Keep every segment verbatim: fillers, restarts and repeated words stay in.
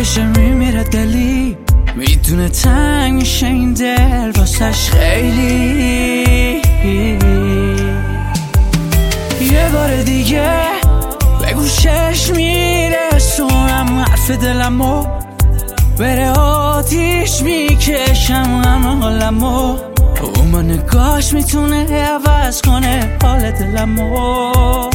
بشه میمیره دلی، میدونه تنگ میشه این دل واسش خیلی. یه بار دیگه به گوشش میرسونم حرف دلمو، بره آتیش میکشم غم حالمو، اون با نگاش میتونه عوض کنه حال دلمو.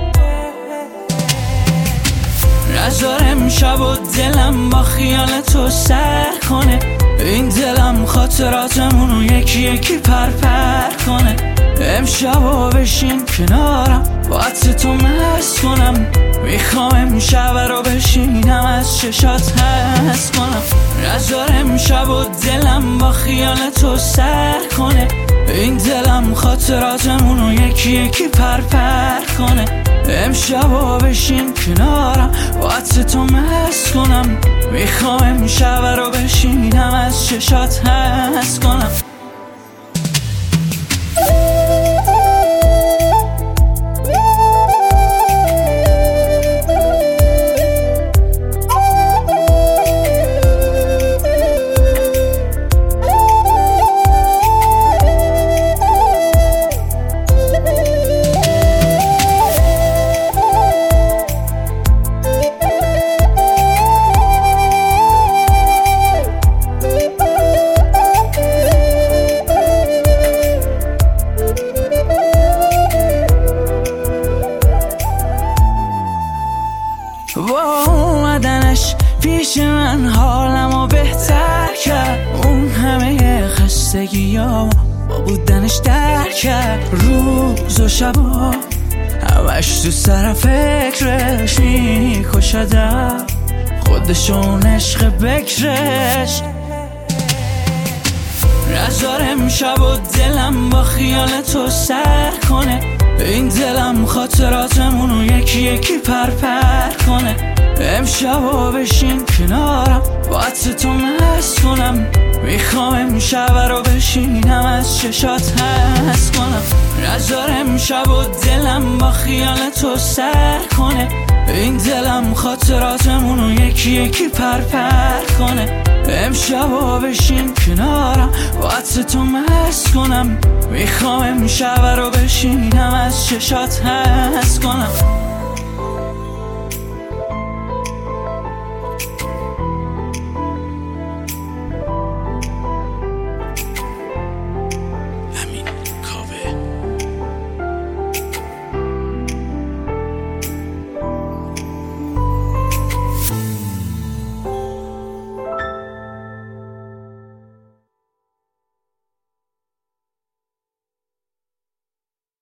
نذارم شب و دلم با خیال تو سر کنه، این دلم خاطراتمونو یکی یکی پر پر کنه. امشبا بشین کنارم با عطر تو مست کنم، میخوام امشب رو بشینم از چشات حس کنم. نذار امشب و دلم با خیال تو سر کنه، این دلم خاطراتمونو یکی یکی پر پر کنه. امشبا بشین کنارم با عطر تو مست کنم، میخوام امشب رو بشینم از چشات حس کنم. با اومدنش پیش من حالمو بهتر کرد، اون همه خستگیام با بودنش در کرد. روز و شبا همش تو سر فکرش میکشدم، خودشون عشق بکرش. نذار امشب و دلم با خیال تو سر کنه، این دلم خاطراتمونو یکی یکی پر پر کنه. امشبا بشین کنارم با عطر تو مست کنم، میخوام امشب رو بشینم از چشات حس کنم. نذار امشب و دلم با خیال تو سر کنه، این دلم خاطراتمونو یکی یکی پر پر کنه. امشبا بشین کنارم با عطر تو مست کنم، میخوام امشب رو بشینم از چشات حس کنم.